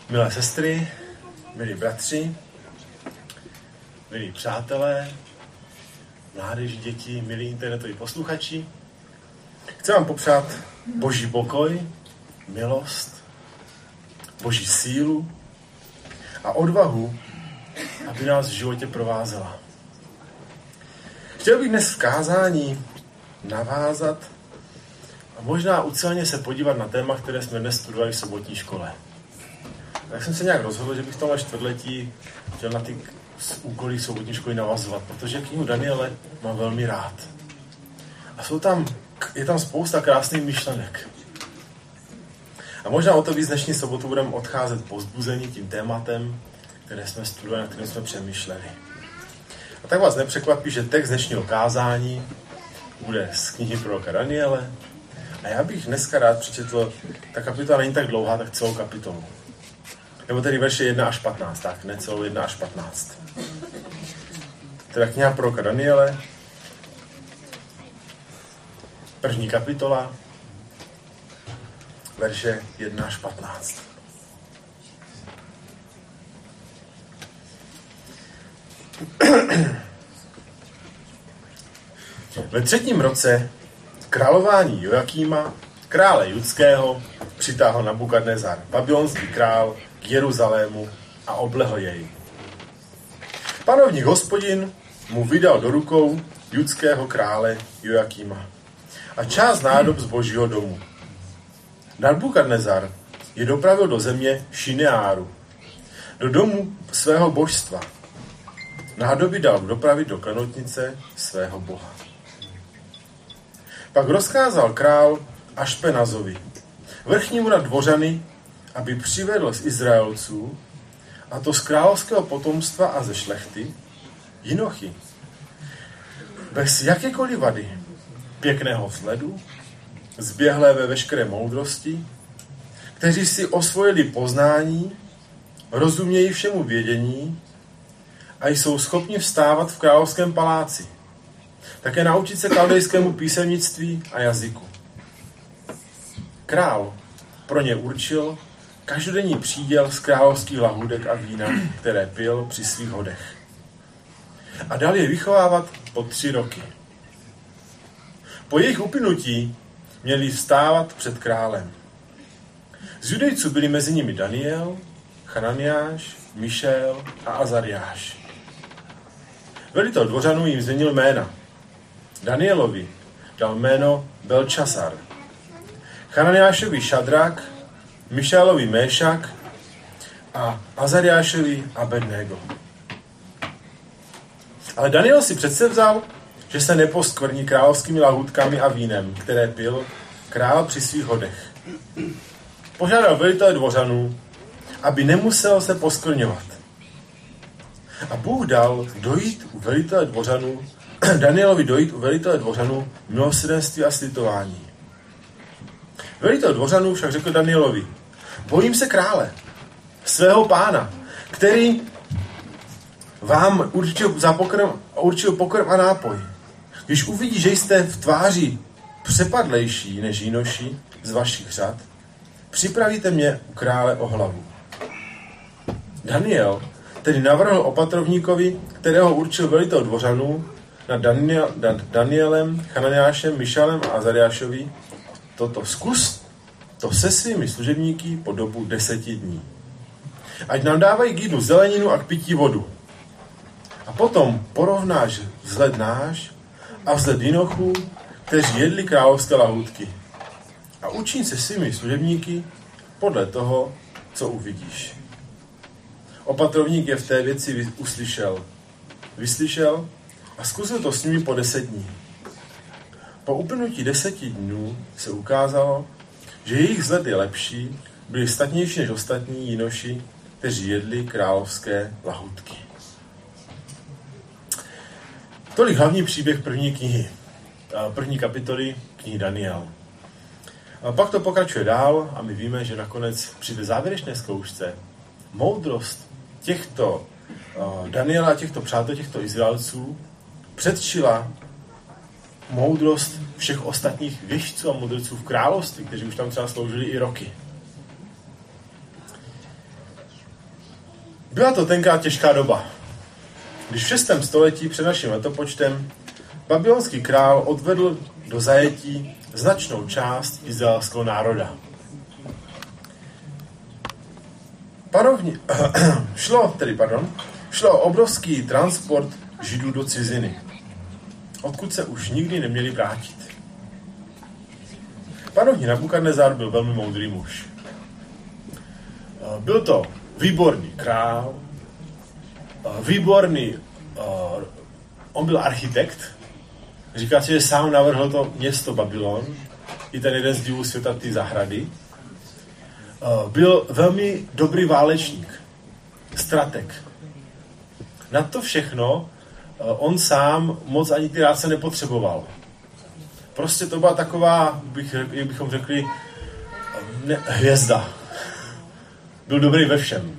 Milé sestry, milí bratři, milí přátelé, mládeži, děti, milí internetoví posluchači, chci vám popřát Boží pokoj, milost, Boží sílu a odvahu, aby nás v životě provázela. Chtěl bych dnes v kázání navázat a možná uceleně se podívat na téma, které jsme dnes studovali v sobotní škole. Tak jsem se nějak rozhodl, že bych v tomhle čtvrtletí chtěl na ty úkoly sobotní školy navazovat, protože knihu Daniele mám velmi rád. A je tam spousta krásných myšlenek. A možná o to víc dnešní sobotu budeme odcházet povzbuzení tím tématem, které jsme studovali, na kterém jsme přemýšleli. A tak vás nepřekvapí, že text dnešního kázání bude z knihy proroka Daniele. A já bych dneska rád přečetl, ta kapitola není tak dlouhá, tak celou kapitolu. Nebo tedy verše 1 až 15, tak ne celou 1 až 15. Teda kniha proroka Daniele, první kapitola, verše 1 až 15. Ve 3. roce králování Joakíma, krále judského, přitáhl Nabukadnezar, babylonský král, k Jeruzalému a oblehl jej. Panovník Hospodin mu vydal do rukou judského krále Joakíma a část nádob z Božího domu. Nabukadnezar je dopravil do země Šineáru, do domu svého božstva. Nádoby dal dopravit do klenotnice svého boha. Pak rozkázal král Ašpenazovi, vrchnímu nad dvořany, aby přivedl z Izraelců, a to z královského potomstva a ze šlechty, jinochy, bez jakékoliv vady, pěkného vzhledu, zběhlé ve veškeré moudrosti, kteří si osvojili poznání, rozumějí všemu vědění a jsou schopni vstávat v královském paláci, také naučit se kaldejskému písemnictví a jazyku. Král pro ně určil každodenní příděl z královských lahůdek a vína, které pil při svých hodech. A dal je vychovávat po 3 roky. Po jejich uplynutí měli vstávat před králem. Z Judejců byli mezi nimi Daniel, Chananiáš, Mišael a Azariáš. Velitel dvořanů jim změnil jména. Danielovi dal jméno Belčasar, Chananiášovi Šadrak, Mišálovi Méšak a Azariášovi Abednego. Ale Daniel si předsevzal, že se neposkvrní královskými lahůdkami a vínem, které pil král při svých hodech. Požádal velitele dvořanů, aby nemusel se poskvrňovat. A Bůh dal dojít u velitele dvořanů, Danielovi dojít u velitele dvořanů milosrdenství a slitování. Velitel dvořanů však řekl Danielovi: bojím se krále, svého pána, který vám určil pokrm a nápoj. Když uvidí, že jste v tváři přepadlejší než jinoši z vašich řad, připravíte mě u krále o hlavu. Daniel tedy navrhl opatrovníkovi, kterého určil velitel dvořanů, nad Danielem, Chananiášem, Mišalem a Azariášovi, toto zkus to se svými služebníky po dobu 10 dní. Ať nám dávají k jídlu zeleninu a k pití vodu. A potom porovnáš vzhled náš a vzhled jinochů, kteří jedli královské lahůdky. A učiň se svými služebníky podle toho, co uvidíš. Opatrovník je v té věci vyslyšel a zkusil to s nimi po 10 dní. Po uplynutí 10 dnů se ukázalo, že jejich vzhled je lepší, byli statnější než ostatní jinoši, kteří jedli královské lahůdky. Tolik hlavní příběh první kapitoly knihy Daniel. A pak to pokračuje dál a my víme, že nakonec při té závěrečné zkoušce moudrost těchto Daniela, těchto přátel, těchto Izraelců předčila moudrost všech ostatních věštců a mudrců v království, kteří už tam třeba sloužili i roky. Byla to tenkrát těžká doba. Když v 6. století před naším letopočtem babylonský král odvedl do zajetí značnou část izraelského národa. Šlo o obrovský transport Židů do ciziny, odkud se už nikdy neměli vrátit. Panovník Nabukadnezar byl velmi moudrý muž. Byl to výborný král, on byl architekt, říká se, že sám navrhl to město Babylon, i ten jeden z divů světa, ty zahrady. Byl velmi dobrý válečník, strateg. Na to všechno on sám moc ani ty rádce nepotřeboval. Prostě to byla taková, jak bychom řekli, hvězda. Byl dobrý ve všem.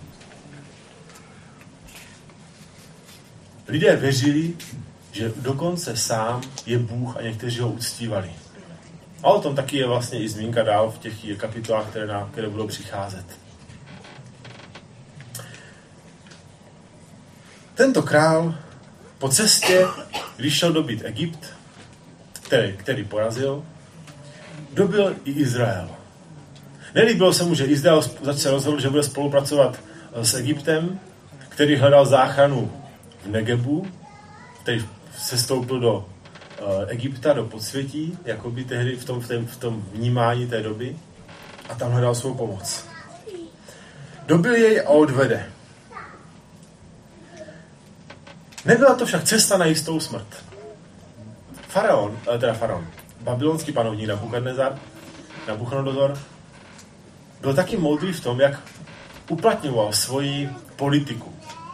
Lidé věřili, že dokonce sám je Bůh a někteří ho uctívali. A o tom taky je vlastně i zmínka dál v těch kapitolách, které budou přicházet. Tento král po cestě, když šel dobít Egypt, který porazil, dobil i Izrael. Nelíbilo se mu, že Izrael se rozhodl, že bude spolupracovat s Egyptem, který hledal záchranu v Negebu, který se stoupil do Egypta, do podsvětí, jakoby tehdy v tom vnímání té doby, a tam hledal svou pomoc. Dobil jej a odvede. Nebyla to však cesta na jistou smrt. Faraon, babylonský panovník Nabuchodonozor, byl taky moudrý v tom, jak uplatňoval svoji politiku.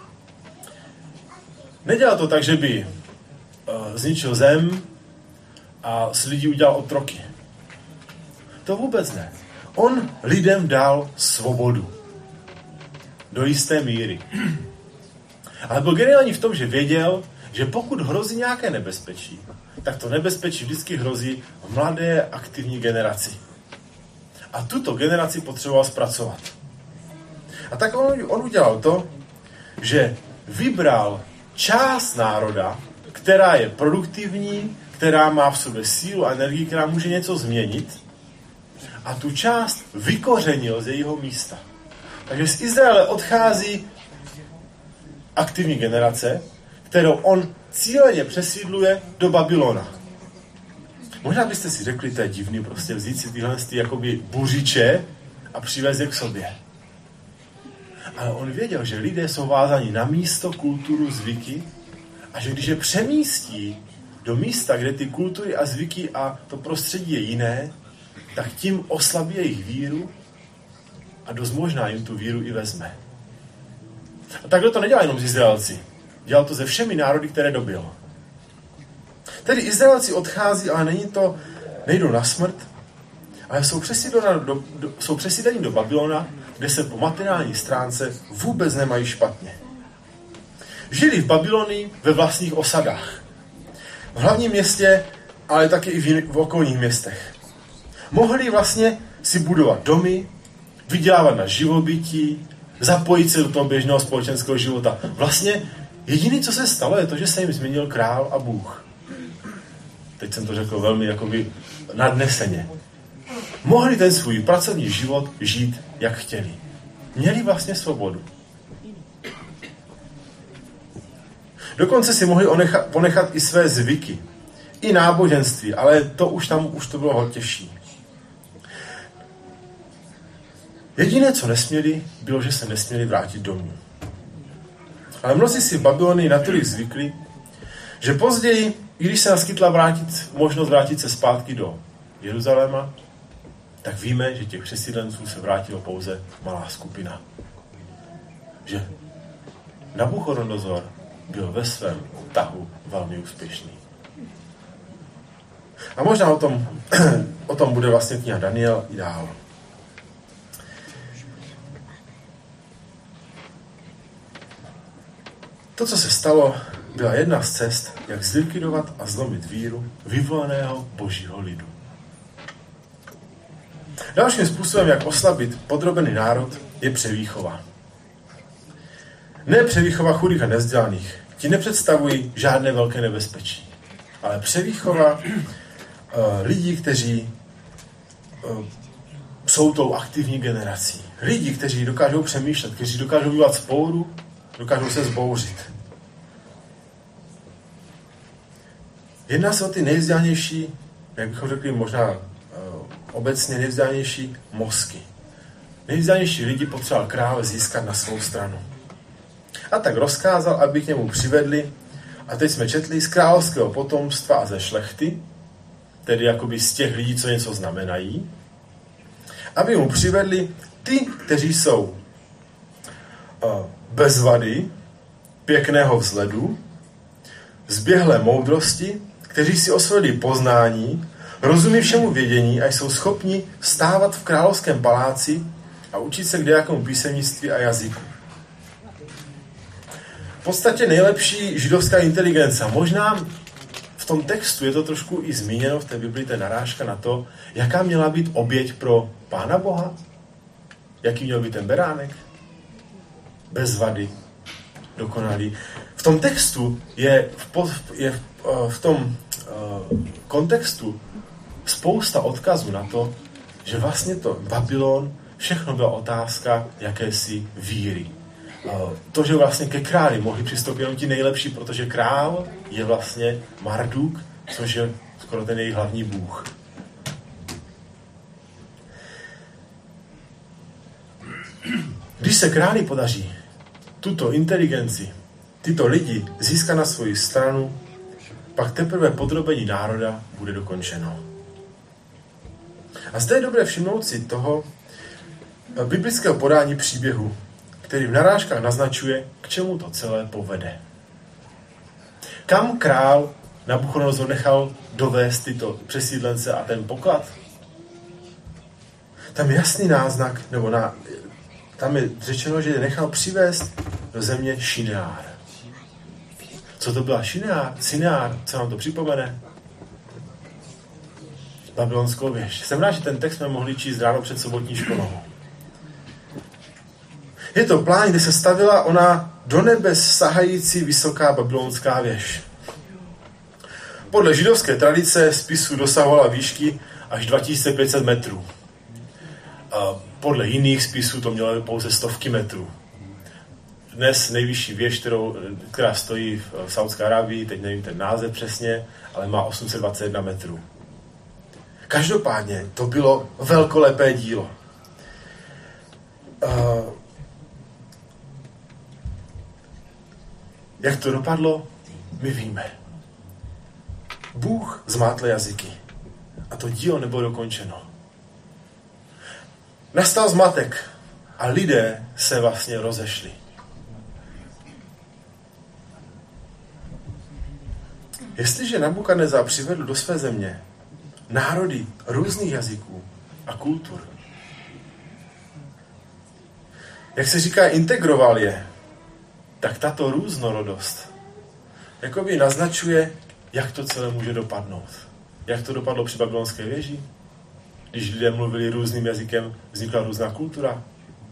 Nedělal to tak, že by zničil zem a z lidí udělal otroky. To vůbec ne. On lidem dal svobodu. Do jisté míry. Ale byl geniální v tom, že věděl, že pokud hrozí nějaké nebezpečí, tak to nebezpečí vždycky hrozí v mladé aktivní generaci. A tuto generaci potřeboval zpracovat. A tak on udělal to, že vybral část národa, která je produktivní, která má v sobě sílu a energii, která může něco změnit, a tu část vykořenil z jejího místa. Takže z Izraele odchází aktivní generace, kterou on cíleně přesídluje do Babylona. Možná byste si řekli, to je divný, prostě vzít si tyhle jakoby buřiče a přivést je k sobě. Ale on věděl, že lidé jsou vázáni na místo, kulturu, zvyky a že když je přemístí do místa, kde ty kultury a zvyky a to prostředí je jiné, tak tím oslabí jejich víru a dost možná jim tu víru i vezme. A takhle to nedělá jenom z Izraelci. Dělal to se všemi národy, které dobil. Tedy Izraelci odchází, ale nejdou na smrt, ale jsou přesídleni do Babylona, kde se po materiální stránce vůbec nemají špatně. Žili v Babylonii ve vlastních osadách. V hlavním městě, ale taky i v okolních městech. Mohli vlastně si budovat domy, vydělávat na živobytí, zapojit se do toho běžného společenského života. Vlastně jediné, co se stalo, je to, že se jim změnil král a Bůh. Teď jsem to řekl velmi jakoby nadneseně. Mohli ten svůj pracovní život žít, jak chtěli. Měli vlastně svobodu. Dokonce si mohli ponechat i své zvyky, i náboženství, ale to už to bylo těžší. Jediné, co nesměli, bylo, že se nesměli vrátit domů. Ale mnozí si v Babylonii natolik zvykli, že později, i když se naskytla možnost vrátit se zpátky do Jeruzaléma, tak víme, že těch přesídlenců se vrátilo pouze malá skupina. Že Nabuchodonozor byl ve svém tahu velmi úspěšný. A možná o tom bude vlastně kniha Daniel i dál. To, co se stalo, byla jedna z cest, jak zlikvidovat a zlomit víru vyvoleného božího lidu. Dalším způsobem, jak oslabit podrobený národ, je převýchova. Ne převýchova chudých a nevzdělaných. Ti nepředstavují žádné velké nebezpečí. Ale převýchova lidí, kteří jsou tou aktivní generací. Lidi, kteří dokážou přemýšlet, kteří dokážou vyvolat spouru, dokážou se zbouřit. Jedná se o ty nejvzdělanější, jak bychom řekli možná obecně nejvzdělanější mozky. Nejvzdělanější lidi potřeboval krále získat na svou stranu. A tak rozkázal, aby k němu přivedli, a teď jsme četli, z královského potomstva a ze šlechty, tedy jakoby z těch lidí, co něco znamenají, aby mu přivedli ty, kteří jsou bez vady, pěkného vzhledu, zběhlé moudrosti, kteří si osvojili poznání, rozumí všemu vědění a jsou schopni stávat v královském paláci a učit se kdejakému písemnictví a jazyku. V podstatě nejlepší židovská inteligence. Možná v tom textu je to trošku i zmíněno, v té Biblii to je narážka na to, jaká měla být oběť pro Pána Boha, jaký měl být ten beránek, bez vady, dokonalý. V tom textu je v tom kontextu spousta odkazů na to, že vlastně to Babylon všechno byla otázka jakési víry. To, že vlastně ke králi mohli přistoupit jenom ti nejlepší, protože král je vlastně Marduk, což je skoro ten jejich hlavní bůh. Když se králi podaří tuto inteligenci, tyto lidi získat na svoji stranu, pak teprve podrobení národa bude dokončeno. A zde je dobré všimnout si toho biblického podání příběhu, který v narážkách naznačuje, k čemu to celé povede. Kam král Nabuchodonozor nechal dovést tyto přesídlence a ten poklad? Tam je jasný náznak, tam je řečeno, že je nechal přivést do země Šineár. Co to byla Šineár? Co nám to připomene? Babylonskou věž. Jsem rád, že ten text jsme mohli číst ráno před sobotní školou. Je to plán, kde se stavila ona do nebes sahající vysoká babylonská věž. Podle židovské tradice spisu dosahovala výšky až 2500 metrů. A podle jiných spisů to mělo pouze stovky metrů. Dnes nejvyšší věž, která stojí v Saudské Arábii, teď nevím ten název přesně, ale má 821 metrů. Každopádně to bylo velkolepé dílo. Jak to dopadlo, my víme. Bůh zmátl jazyky a to dílo nebylo dokončeno. Nastal zmatek a lidé se vlastně rozešli. Jestliže Nabukadnezar přivedl do své země národy různých jazyků a kultur, jak se říká, integroval je, tak tato různorodost jakoby naznačuje, jak to celé může dopadnout. Jak to dopadlo při babylonské věži? Když lidé mluvili různým jazykem, vznikla různá kultura.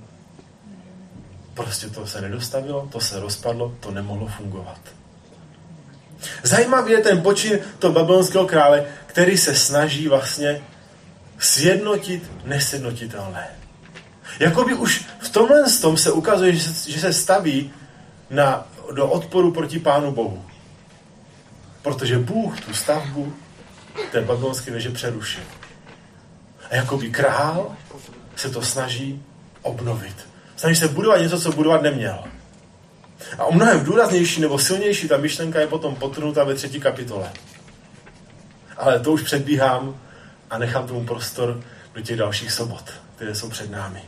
Prostě to se nedostavilo, to se rozpadlo, to nemohlo fungovat. Zajímavý je ten počin toho babylonského krále, který se snaží vlastně sjednotit nesjednotitelné. Jakoby už v tomhle tom se ukazuje, že se staví do odporu proti Pánu Bohu. Protože Bůh tu stavbu té babylonské věže přerušil. A jakoby král se to snaží obnovit. Snaží se budovat něco, co budovat neměl. A o mnohem důraznější nebo silnější ta myšlenka je potom potrhnuta ve 3. kapitole. Ale to už předbíhám a nechám tomu prostor do těch dalších sobot, které jsou před námi.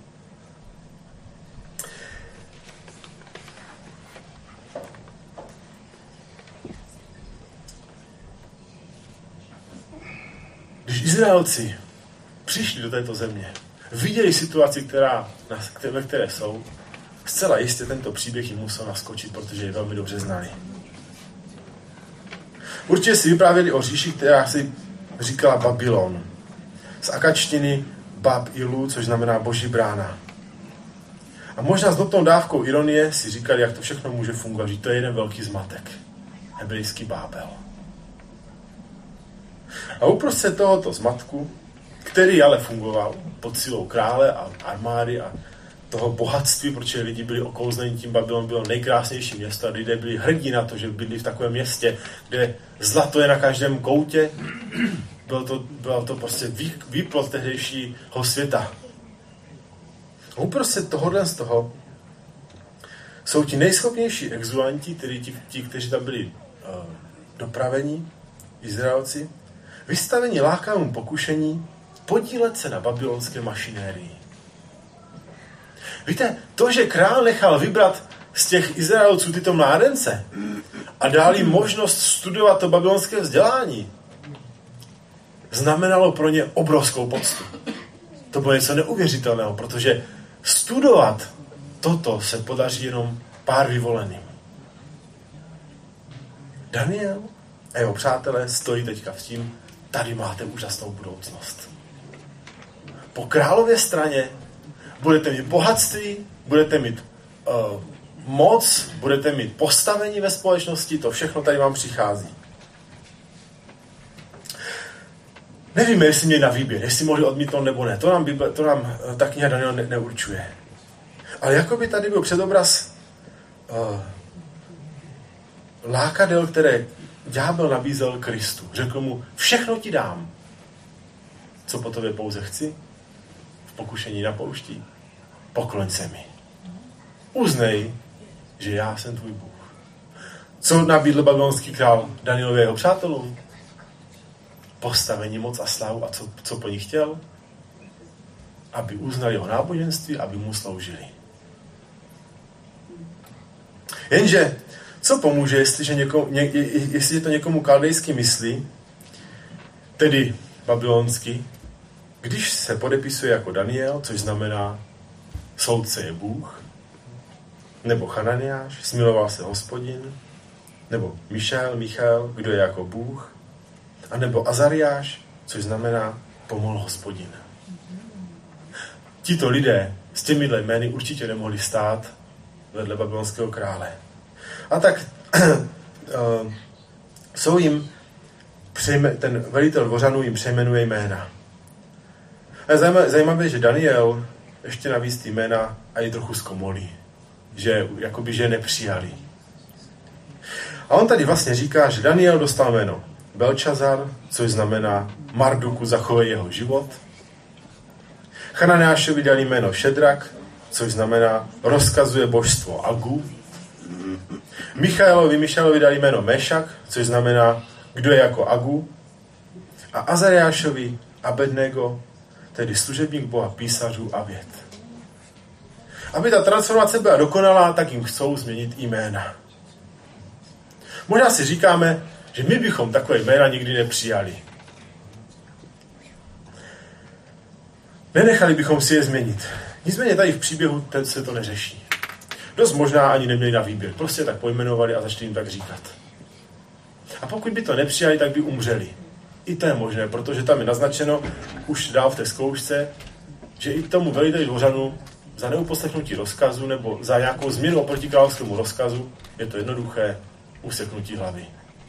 Když Izraelci přišli do této země, viděli situaci, ve které jsou, zcela jistě tento příběh jim musel naskočit, protože je velmi dobře znali. Určitě si vyprávěli o říši, která si říkala Babylon. Z akačtiny Bab Ilu, což znamená Boží brána. A možná s nutnou dávkou ironie si říkali, jak to všechno může fungovat, že to je jeden velký zmatek. Hebrejský bábel. A uprostřed tohoto zmatku, který ale fungoval pod silou krále a armády a toho bohatství, protože lidi byli okouzleni tím, Babylon bylo nejkrásnější město a lidé byli hrdí na to, že bydli v takovém městě, kde zlato je na každém koutě. Bylo to prostě výplod tehdejšího světa. A uprostřed tohohle z toho jsou ti nejschopnější exulanti, tedy ti, kteří tam byli dopravení, Izraelci, vystavení lákavému pokušení podílet se na babylonské mašinérii. Víte, to, že král nechal vybrat z těch Izraelců tyto mládence a dal jim možnost studovat to babylonské vzdělání, znamenalo pro ně obrovskou poctu. To bylo něco neuvěřitelného, protože studovat toto se podaří jenom pár vyvoleným. Daniel a jeho přátelé stojí teďka v tím, tady máte úžasnou budoucnost. Po králově straně budete mít bohatství, budete mít moc, budete mít postavení ve společnosti, to všechno tady vám přichází. Nevíme, jestli měli na výběr, jestli mohli odmítnout nebo ne. To nám ta kniha Daniel neurčuje. Ale jako by tady byl předobraz lákadel, které ďábel nabízel Kristu. Řekl mu, všechno ti dám. Co po tobě pouze chci? V pokušení na poušti. Pokloň se mi. Uznej, že já jsem tvůj Bůh. Co nabídl babylonský král Danielovi a jeho přátelům? Postavení, moc a slávu. A co po nich chtěl? Aby uznali jeho náboženství, aby mu sloužili. Jenže, co pomůže, jestli to někomu kaldejsky myslí, tedy babylonsky, když se podepisuje jako Daniel, což znamená soudce je Bůh, nebo Hananiáš, smiloval se Hospodin, nebo Michael, kdo je jako Bůh, a nebo Azariáš, což znamená pomohl Hospodin. Tito lidé s těmihle jmény určitě nemohli stát vedle babylonského krále. A tak ten velitel dvořanů jim přejmenuje jména. A je zajímavé, že Daniel ještě navíc ty jména a je trochu zkomolí. Že je nepřijali. A on tady vlastně říká, že Daniel dostal jméno Belčazar, což znamená Marduku zachovej jeho život. Hananiášovi dali jméno Šedrak, což znamená rozkazuje božstvo Agu. Michaelovi dali jméno Mešak, což znamená kdo je jako Agu. A Azariášovi Abednego, tedy služebník Boha písařů a věd. Aby ta transformace byla dokonalá, tak jim chcou změnit jména. Možná si říkáme, že my bychom takové jména nikdy nepřijali. Nenechali bychom si je změnit. Nicméně tady v příběhu se to neřeší. Dost možná ani neměli na výběr. Prostě tak pojmenovali a začali jim tak říkat. A pokud by to nepřijali, tak by umřeli. I to je možné, protože tam je naznačeno už dál v té zkoušce, že i tomu veliteli dvořanu za neuposlechnutí rozkazu nebo za nějakou změnu oproti královskému rozkazu je to jednoduché useknutí hlavy.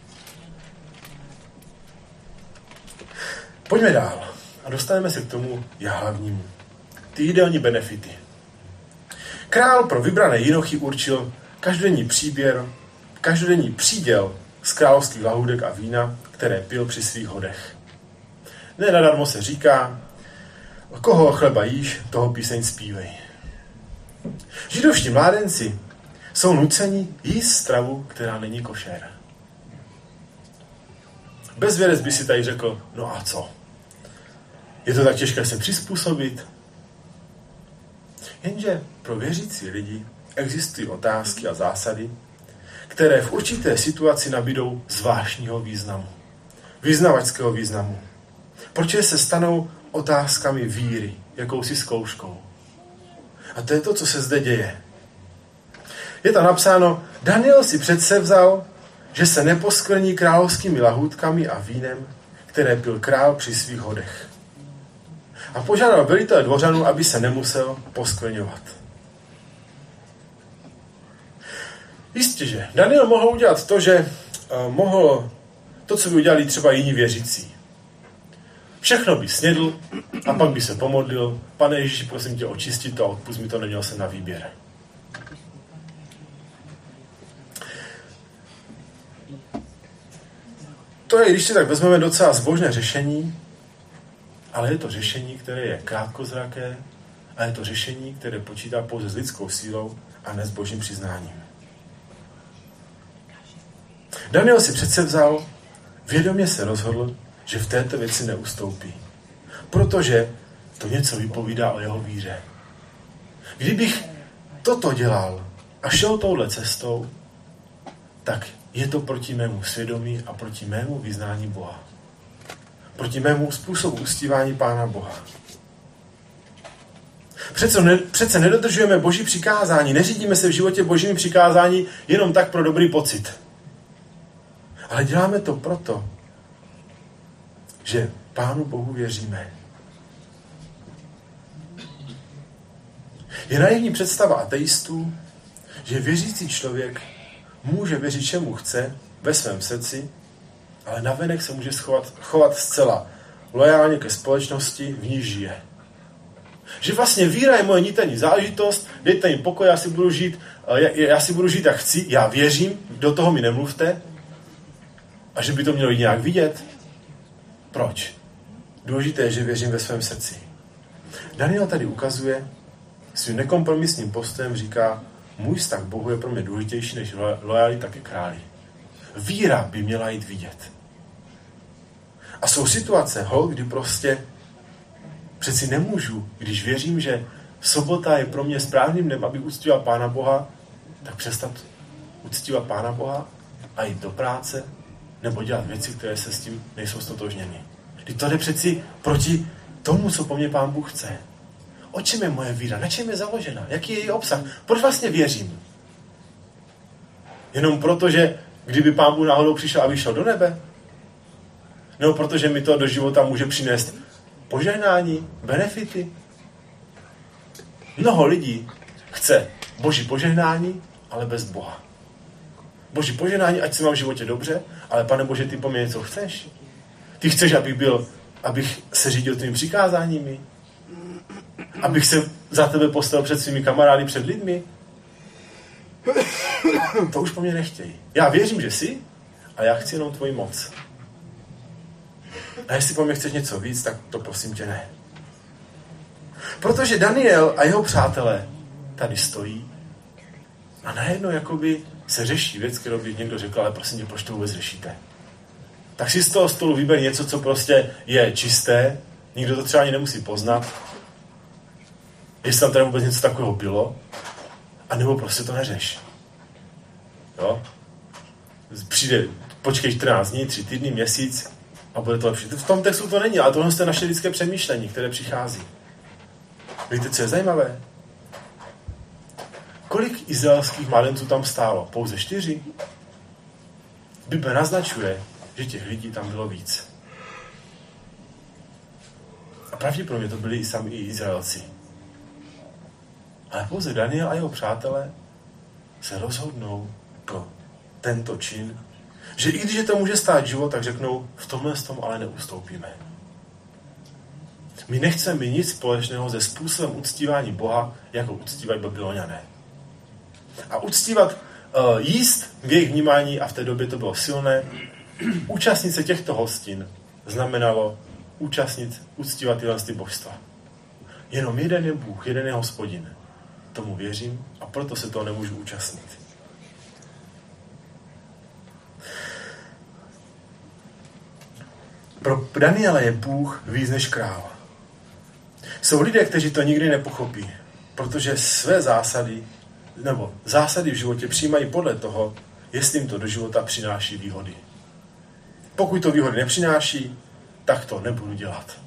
Pojďme dál a dostaneme se k tomu hlavnímu. Ty ideální benefity. Král pro vybrané jinochy určil každodenní příděl z královských lahůdek a vína, které pil při svých hodech. Ne nadarmo se říká, koho chleba jíš, toho píseň zpívej. Židovští mládenci jsou nuceni jíst stravu, která není košer. Bezvěrec by si tady řekl, no a co? Je to tak těžké se přizpůsobit? Jenže pro věřící lidi existují otázky a zásady, které v určité situaci nabídou zvláštního významu. Vyznavačského významu. Protože se stanou otázkami víry, jakousi zkouškou. A to je to, co se zde děje. Je tam napsáno, Daniel si předsevzal, že se neposkvrní královskými lahůdkami a vínem, které pil král při svých hodech. A požádal velitele dvořanů, aby se nemusel poskvrňovat. Jistě, že Daniel mohl udělat to, že mohl to, co by udělali třeba jiní věřící. Všechno by snědl a pak by se pomodlil. Pane Ježíši, prosím tě, očistit to a odpusť mi to, neměl jsem na výběr. To je, když si tak vezmeme, docela zbožné řešení, ale je to řešení, které je krátkozraké a je to řešení, které počítá pouze s lidskou sílou a ne s božím přiznáním. Daniel si předsevzal, vědomě se rozhodl, že v této věci neustoupí. Protože to něco vypovídá o jeho víře. Kdybych toto dělal a šel touhle cestou, tak je to proti mému svědomí a proti mému vyznání Boha. Proti mému způsobu uctívání Pána Boha. Přece nedodržujeme Boží přikázání, neřídíme se v životě Božími přikázání jenom tak pro dobrý pocit. Ale děláme to proto, že Pánu Bohu věříme. Je naivní představa ateistů, že věřící člověk může věřit čemu chce ve svém srdci, ale navenek se může chovat zcela lojálně ke společnosti, v níž žije. Že vlastně víra je moje niterní záležitost, dejte mi pokoj, já si budu žít jak chci, já věřím, do toho mi nemluvte, a že by to mělo jít nějak vidět. Proč? Důležité je, že věřím ve svém srdci. Daniel tady ukazuje, svým nekompromisním postojem říká, můj vztah k Bohu je pro mě důležitější než lojalita ke králi. Víra by měla jít vidět. A jsou situace, kdy prostě přeci nemůžu, když věřím, že sobota je pro mě správným dnem, abych uctíval Pána Boha, tak přestat uctívat Pána Boha a jít do práce nebo dělat věci, které se s tím nejsou stotožněny. Když to jde přeci proti tomu, co po mně Pán Bůh chce. O čem je moje víra? Na čem je založena? Jaký je její obsah? Proč vlastně věřím? Jenom proto, že kdyby Pán Bůh náhodou přišel a vyšel do nebe? Nebo protože mi to do života může přinést požehnání, benefity? Mnoho lidí chce Boží požehnání, ale bez Boha. Boží požehnání, ať se mám v životě dobře, ale Pane Bože, ty po mně něco chceš? Ty chceš, abych se řídil tvými přikázáními? Abych se za tebe postavil před svými kamarády, před lidmi? To už po mně nechtějí. Já věřím, že jsi, a já chci jenom tvoji moc. A jestli po mně chceš něco víc, tak to prosím tě ne. Protože Daniel a jeho přátelé tady stojí a najednou jakoby se řeší věc, kterou by někdo řekl, ale prosím tě, proč to vůbec řešíte? Tak si z toho stolu vyber něco, co prostě je čisté, nikdo to třeba ani nemusí poznat, jestli tam teda vůbec něco takového bylo, a nebo prostě to neřeš. Jo? Počkej 14 dní, 3 týdny, měsíc a bude to lepší. V tom textu to není, ale tohle je naše lidské přemýšlení, které přichází. Víte, co je zajímavé? Kolik izraelských mládenců tam stálo? Pouze 4? Bible naznačuje, že těch lidí tam bylo víc. A pravděpodobně to byli i sami Izraelci. Ale pouze Daniel a jeho přátelé se rozhodnou pro tento čin, že i když je to může stát život, tak řeknou, v tomhle tom ale neustoupíme. My nechceme mít nic společného se způsobem uctívání Boha, jako uctívat Babyloniané. A uctívat, jíst v jejich vnímání, a v té době to bylo silné, účastnit se těchto hostin znamenalo uctívat tyhle božstva. Jenom jeden je Bůh, jeden je Hospodin. Tomu věřím a proto se toho nemůžu účastnit. Pro Daniela je Bůh víc než král. Jsou lidé, kteří to nikdy nepochopí, protože své zásady v životě přijímají podle toho, jestli jim to do života přináší výhody. Pokud to výhody nepřináší, tak to nebudu dělat.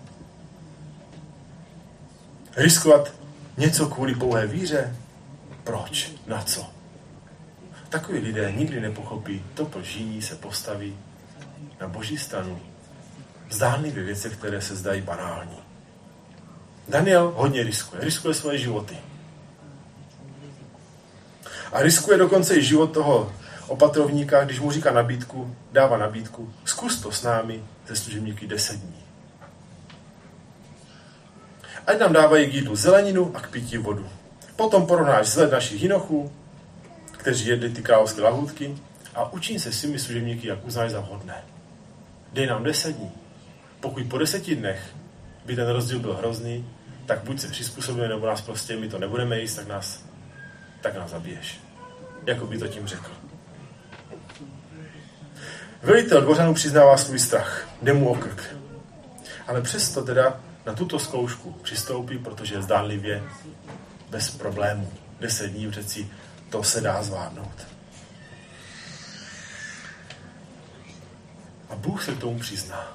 Riskovat něco kvůli pouhé víře? Proč? Na co? Takoví lidé nikdy nepochopí to, proč jiní se postaví na Boží stranu. Zdánlivé věci, které se zdají banální. Daniel hodně riskuje svoje životy. A riskuje dokonce i život toho opatrovníka, když mu říká dává nabídku, zkus to s námi ze služebníky 10 dní. Ať nám dávají k jídlu zeleninu a k pití vodu. Potom porovnáš vzhled našich jinochů, kteří jedli ty královské lahůdky, a učiň se svými služebníky, jak uznáš za vhodné. Dej nám 10 dní. Pokud po 10 dnech by ten rozdíl byl hrozný, tak buď se přizpůsobíme, nebo nás prostě, my to nebudeme jíst, tak nás zabiješ. Jako by to tím řekl. Velitel dvořanů přiznává svůj strach, jde mu o krk. Ale přesto teda na tuto zkoušku přistoupí, protože je zdánlivě bez problémů. 10 dní přeci to se dá zvládnout. A Bůh se k tomu přizná.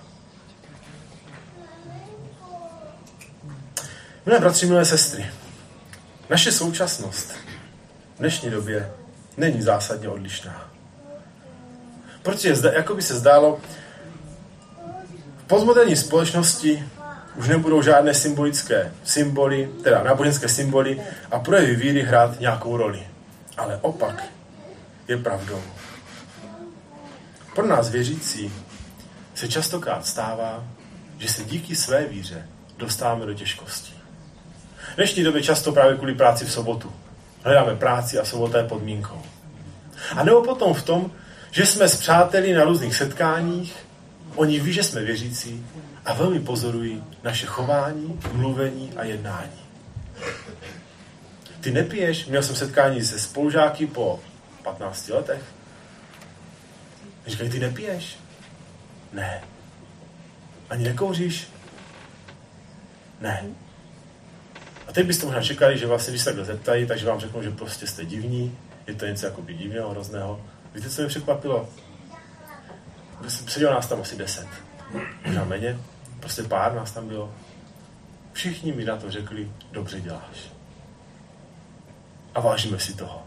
Milé bratři, milé sestry, naše současnost v dnešní době není zásadně odlišná. Protože jako by se zdálo, v postmoderní společnosti už nebudou žádné symbolické symboly, teda náboženské symboly a projevy víry hrát nějakou roli. Ale opak je pravdou. Pro nás věřící se častokrát stává, že se díky své víře dostáváme do těžkostí. V dnešní době často právě kvůli práci v sobotu. Hledáme práci a sobota je podmínkou. A nebo potom v tom, že jsme s přáteli na různých setkáních, oni ví, že jsme věřící a velmi pozorují naše chování, mluvení a jednání. Ty nepiješ? Měl jsem setkání se spolužáky po 15 letech. Říkají, ty nepiješ? Ne. Ani nekouříš? Ne. A teď byste možná čekali, že vlastně, když se takhle zeptají, takže vám řeknou, že prostě jste divní, je to něco jakoby divného, hrozného. Víte, co mě překvapilo? Sedělo nás tam asi 10. Možná méně. Prostě pár nás tam bylo. Všichni mi na to řekli, dobře děláš. A vážíme si toho.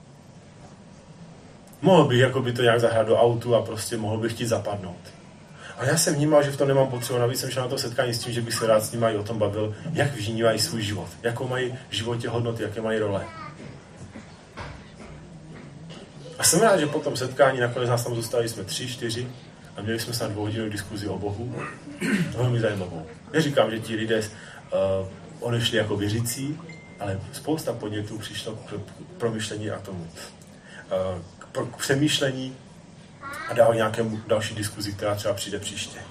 Mohl bych jakoby to nějak zahrát do autu a prostě mohl bych chtít zapadnout. Ale já jsem vnímal, že v tom nemám potřebu. Navíc jsem šel na to setkání s tím, že bych se rád s nimi o tom bavil, jak vnímají svůj život, jakou mají v životě hodnoty, jaké mají role. A jsem rád, že po tom setkání nakonec nás tam zůstali jsme 3, 4 a měli jsme snad 2hodinovou diskuzi o Bohu. Velmi zajímavou. Neříkám, že ti lidé odešli jako věřící, ale spousta podnětů přišlo k promyšlení a tomu. K přemýšlení a dál nějakému další diskuzi, která třeba přijde příště.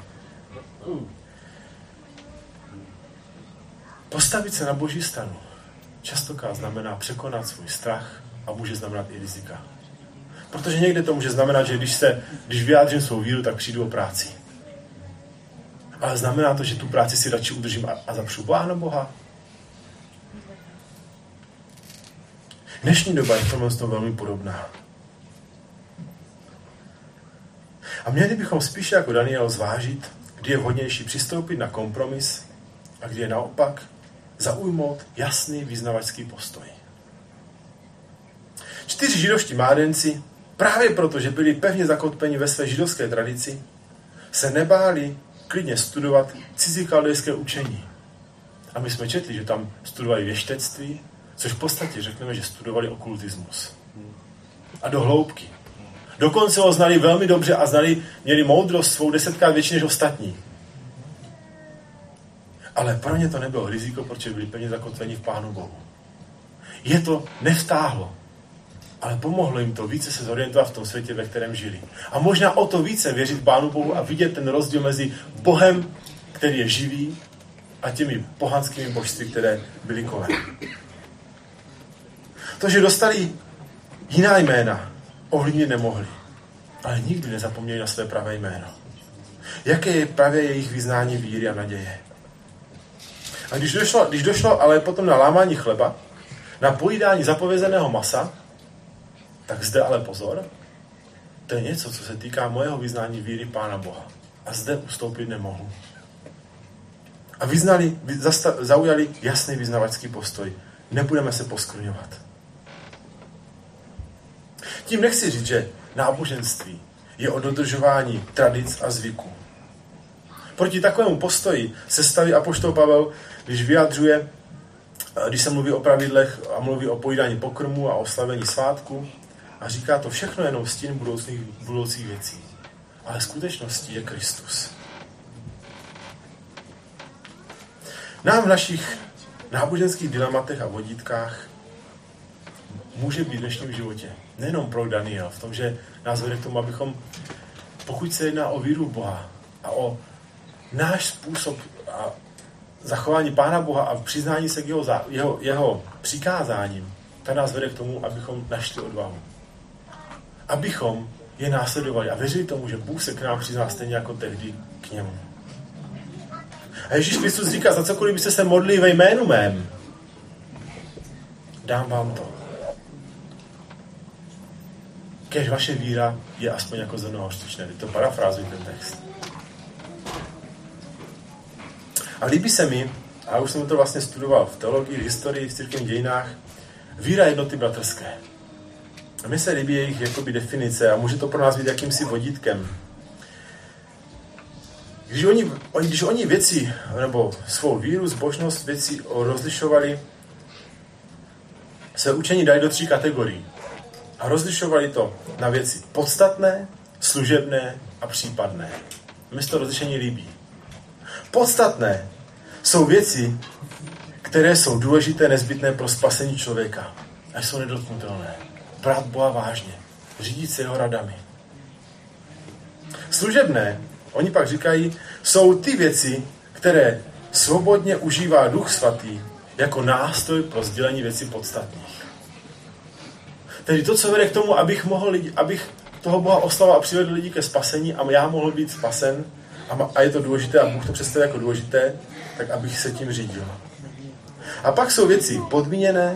Postavit se na Boží stranu častokrát znamená překonat svůj strach a může znamenat i rizika. Protože někde to může znamenat, že když vyjádřím svou víru, tak přijdu o práci. Ale znamená to, že tu práci si radši udržím a zapřu Pána Boha. Dnešní doba je v tomhle tom velmi podobná. A měli bychom spíše jako Daniel zvážit, kdy je vhodnější přistoupit na kompromis a kdy je naopak zaujmout jasný vyznavačský postoj. 4 židovští mládenci, právě proto, že byli pevně zakotveni ve své židovské tradici, se nebáli klidně studovat cizí chaldejské učení. A my jsme četli, že tam studovali věštectví, což v podstatě řekneme, že studovali okultismus. A do hloubky. Dokonce ho znali velmi dobře a měli moudrost svou 10krát větší než ostatní. Ale pro ně to nebylo riziko, protože byli pevně zakotveni v Pánu Bohu. Je to nevtáhlo, ale pomohlo jim to více se zorientovat v tom světě, ve kterém žili. A možná o to více věřit Pánu Bohu a vidět ten rozdíl mezi Bohem, který je živý, a těmi pohanskými božství, které byly kolem. To, že dostali jiná jména, ovlivnit nemohli, ale nikdy nezapomněli na své pravé jméno. Jaké je právě jejich vyznání víry a naděje. A když došlo ale potom na lámání chleba, na pojídání zapovězeného masa, tak zde ale pozor, to je něco, co se týká mojeho vyznání víry Pána Boha. A zde ustoupit nemohu. A zaujali jasný vyznavačský postoj. Nebudeme se poskrňovat. Tím nechci říct, že náboženství je o dodržování tradic a zvyků. Proti takovému postoji se staví apoštol Pavel, když vyjadřuje když se mluví o pravidlech a mluví o pojídání pokrmu a o slavení svátku a říká to všechno jenom stín budoucích věcí. Ale skutečností je Kristus. Nám v našich náboženských dilematech a vodítkách může být v dnešním životě. Nejenom pro Daniel, v tom, že nás vede k tomu, abychom, pokud se jedná o víru v Boha a o náš způsob a zachování Pána Boha a přiznání se k jeho přikázáním, tak nás vede k tomu, abychom našli odvahu. Abychom je následovali a věřili tomu, že Bůh se k nám přizná stejně jako tehdy k němu. A Ježíš Kristus říká, za cokoliv byste se modlili ve jménu mém, dám vám to. Kéž vaše víra je aspoň jako zrno hořčičné. Teď to parafrázuji ten text. A líbí se mi, a už jsem to vlastně studoval v teologii, v historii, v církevních dějinách, víra jednoty bratrské. A mně se líbí jejich jakoby definice a může to pro nás být jakýmsi vodítkem. Když oni věci, nebo svou víru, zbožnost věci rozlišovali, se učení dali do 3 kategorií. A rozlišovali to na věci podstatné, služebné a případné. Mně se to rozlišení líbí. Podstatné jsou věci, které jsou důležité, nezbytné pro spasení člověka. A jsou nedotknutelné. Brát Boha vážně. Řídit se jeho radami. Služebné, oni pak říkají, jsou ty věci, které svobodně užívá Duch Svatý jako nástroj pro sdělení věcí podstatných. Tedy to, co vede k tomu, abych toho Boha oslavoval a přivedl lidi ke spasení a já mohl být spasen a je to důležité a Bůh to představuje jako důležité, tak abych se tím řídil. A pak jsou věci podmíněné,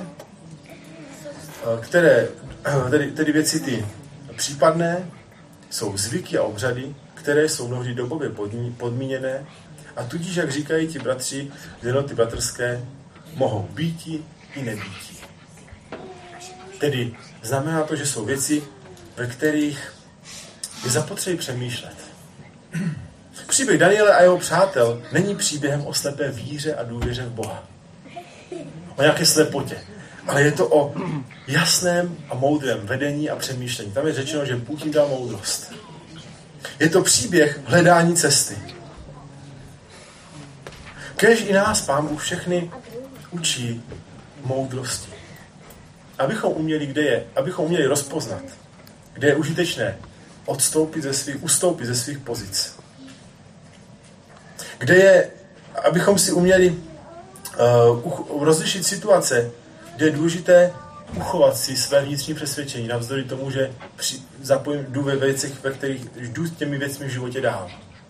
které, tedy věci ty případné, jsou zvyky a obřady, které jsou mnohdy dobově podmíněné a tudíž, jak říkají ti bratři z jednoty bratrské, mohou býti i nebýti. Tedy znamená to, že jsou věci, ve kterých je zapotřebí přemýšlet. Příběh Daniele a jeho přátel není příběhem o slepé víře a důvěře v Boha. O nějaké slepotě. Ale je to o jasném a moudrém vedení a přemýšlení. Tam je řečeno, že Bůh jim dal moudrost. Je to příběh hledání cesty. Kéž i nás Pán Bůh všechny učí moudrosti. Abychom uměli rozpoznat, kde je užitečné ustoupit ze svých pozic. Abychom si uměli rozlišit situace, kde je důležité uchovat si své vnitřní přesvědčení, navzdory tomu, že jdu ve věcech, ve kterých jdu s těmi věcmi v životě dál.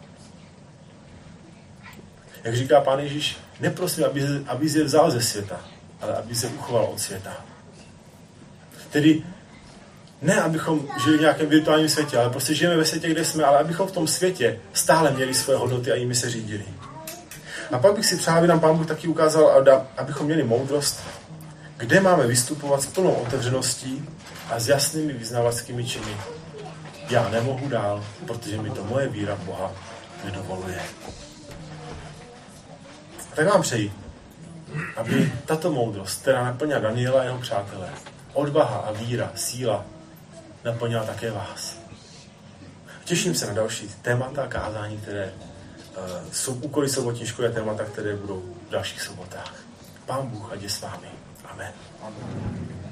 Jak říká Pán Ježíš, neprosím, aby je vzal ze světa, ale aby se uchoval od světa. Tedy ne, abychom žili v nějakém virtuálním světě, ale prostě žijeme ve světě, kde jsme, ale abychom v tom světě stále měli své hodnoty a jimi se řídili. A pak bych si přál, aby nám Pán Bůh taky ukázal, abychom měli moudrost, kde máme vystupovat s plnou otevřeností a s jasnými vyznavačskými činy. Já nemohu dál, protože mi to moje víra v Boha nedovoluje. Tak vám přeji, aby tato moudrost, která naplňá Daniela a jeho přátelé, odvaha a víra, síla, naplnila také vás. Těším se na další témata a kázání, které jsou úkoly sobotní školy a témata, které budou v dalších sobotách. Pán Bůh ať je s vámi. Amen.